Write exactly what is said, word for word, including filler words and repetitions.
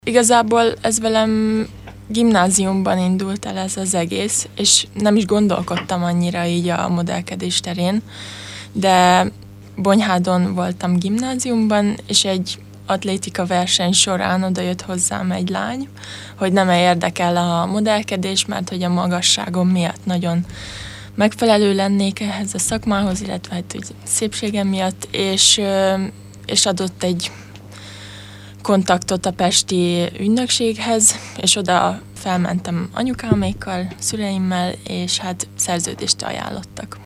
Igazából ez velem gimnáziumban indult el ez az egész, és nem is gondolkodtam annyira így a modellkedés terén, de Bonyhádon voltam gimnáziumban, és egy atlétika verseny során odajött hozzám egy lány, hogy nem érdekel a modellkedés, mert hogy a magasságom miatt nagyon megfelelő lennék ehhez a szakmához, illetve hát úgy szépségem miatt, és, és adott egy kontaktot a pesti ügynökséghez, és oda felmentem anyukámékkal, szüleimmel, és hát szerződést ajánlottak.